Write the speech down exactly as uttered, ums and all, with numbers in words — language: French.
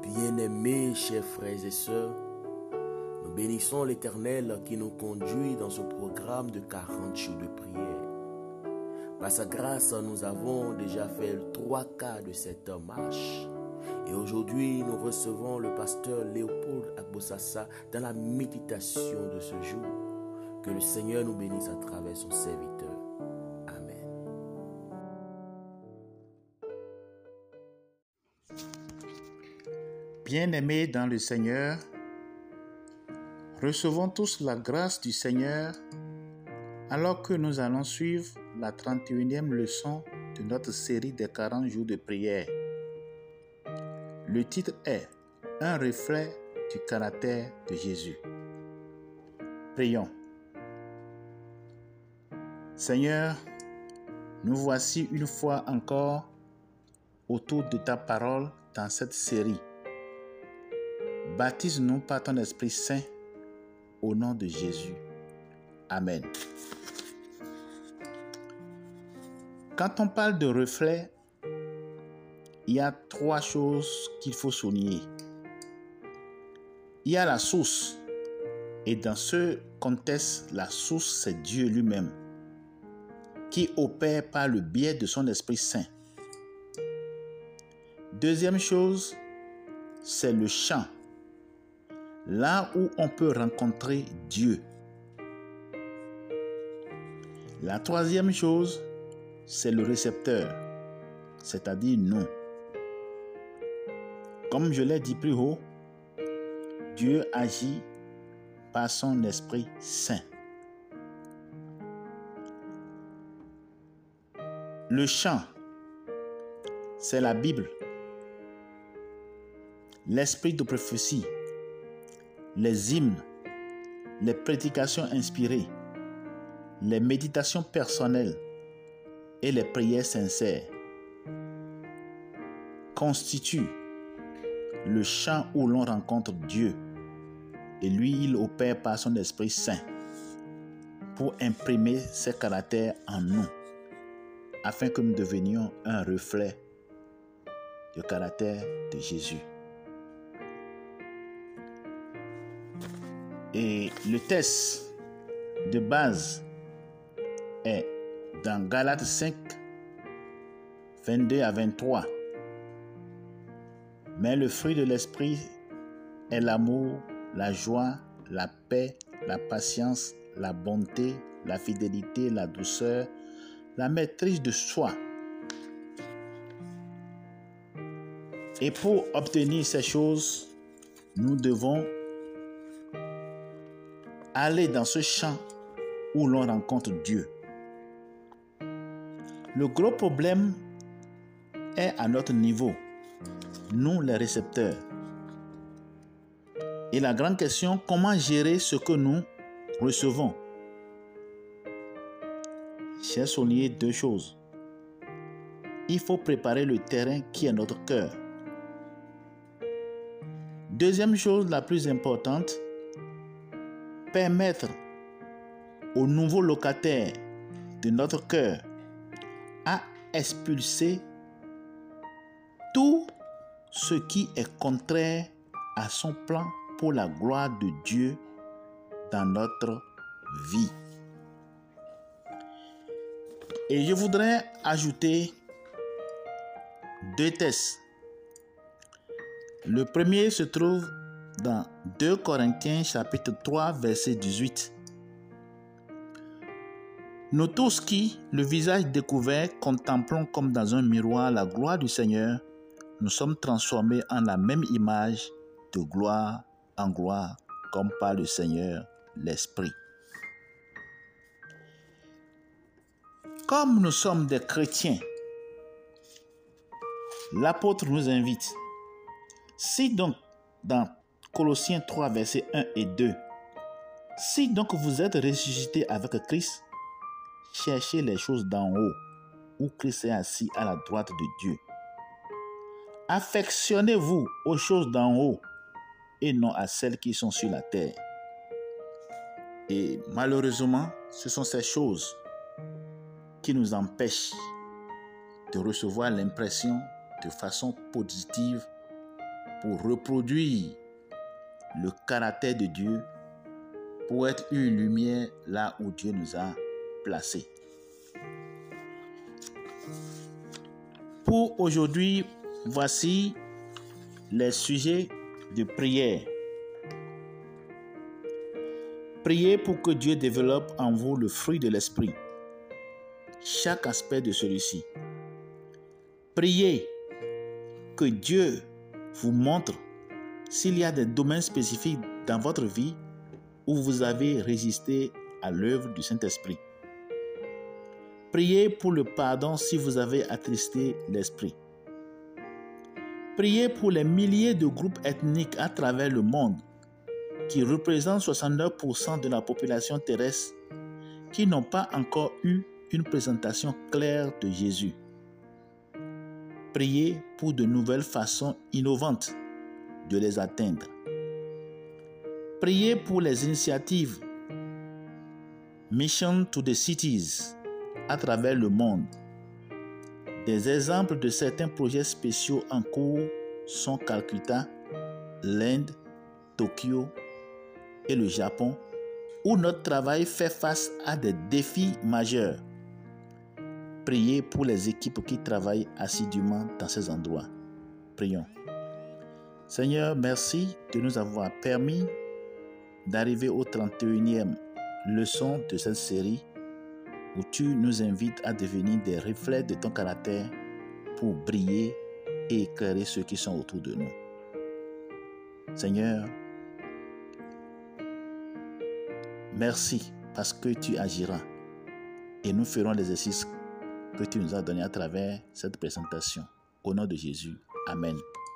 Bien-aimés, chers frères et sœurs, nous bénissons l'Éternel qui nous conduit dans ce programme de quarante jours de prière. Par sa grâce, nous avons déjà fait trois quarts de cette marche. Et aujourd'hui, nous recevons le pasteur Léopold Agbossassa dans la méditation de ce jour. Que le Seigneur nous bénisse à travers son serviteur. Amen. Bien-aimés dans le Seigneur, recevons tous la grâce du Seigneur alors que nous allons suivre la trente et unième leçon de notre série des quarante jours de prière. Le titre est « Un reflet du caractère de Jésus ». Prions. Seigneur, nous voici une fois encore autour de ta parole dans cette série. Baptise-nous par ton Esprit Saint au nom de Jésus. Amen. Quand on parle de reflet, il y a trois choses qu'il faut souligner. Il y a la source, et dans ce contexte, la source, c'est Dieu lui-même, qui opère par le biais de son Esprit Saint. Deuxième chose, c'est le champ, là où on peut rencontrer Dieu. La troisième chose, c'est le récepteur, c'est-à-dire nous. Comme je l'ai dit plus haut, Dieu agit par son Esprit Saint. Le chant, c'est la Bible, l'esprit de prophétie, les hymnes, les prédications inspirées, les méditations personnelles et les prières sincères constituent le champ où l'on rencontre Dieu, et lui, il opère par son Esprit Saint pour imprimer ses caractères en nous, afin que nous devenions un reflet du caractère de Jésus. Et le texte de base est dans Galates cinq, vingt-deux à vingt-trois. Mais le fruit de l'esprit est l'amour, la joie, la paix, la patience, la bonté, la fidélité, la douceur, la maîtrise de soi. Et pour obtenir ces choses, nous devons aller dans ce champ où l'on rencontre Dieu. Le gros problème est à notre niveau, nous les récepteurs. Et la grande question, comment gérer ce que nous recevons? J'ai souligné deux choses. Il faut préparer le terrain qui est notre cœur. Deuxième chose, la plus importante, permettre au nouveau locataire de notre cœur à expulser tout ce qui est contraire à son plan pour la gloire de Dieu dans notre vie. Et je voudrais ajouter deux textes. Le premier se trouve dans deux Corinthiens chapitre trois verset dix-huit. Nous tous qui, le visage découvert, contemplons comme dans un miroir la gloire du Seigneur, nous sommes transformés en la même image de gloire en gloire, comme par le Seigneur l'Esprit. Comme nous sommes des chrétiens, l'apôtre nous invite. Si donc, dans Colossiens trois, versets un et deux, si donc vous êtes ressuscités avec Christ, cherchez les choses d'en haut, où Christ est assis à la droite de Dieu. Affectionnez-vous aux choses d'en haut et non à celles qui sont sur la terre. Et malheureusement, ce sont ces choses qui nous empêchent de recevoir l'impression de façon positive pour reproduire le caractère de Dieu, pour être une lumière là où Dieu nous a placés. Pour aujourd'hui, voici les sujets de prière. Priez pour que Dieu développe en vous le fruit de l'esprit, chaque aspect de celui-ci. Priez que Dieu vous montre s'il y a des domaines spécifiques dans votre vie où vous avez résisté à l'œuvre du Saint-Esprit. Priez pour le pardon si vous avez attristé l'Esprit. Priez pour les milliers de groupes ethniques à travers le monde qui représentent soixante-neuf pour cent de la population terrestre qui n'ont pas encore eu une présentation claire de Jésus. Priez pour de nouvelles façons innovantes de les atteindre. Priez pour les initiatives Mission to the Cities à travers le monde. Des exemples de certains projets spéciaux en cours sont Calcutta, l'Inde, Tokyo et le Japon, où notre travail fait face à des défis majeurs. Priez pour les équipes qui travaillent assidûment dans ces endroits. Prions. Seigneur, merci de nous avoir permis d'arriver au trente et unième leçon de cette série où tu nous invites à devenir des reflets de ton caractère pour briller et éclairer ceux qui sont autour de nous. Seigneur, merci parce que tu agiras et nous ferons l'exercice que tu nous as donné à travers cette présentation. Au nom de Jésus, Amen.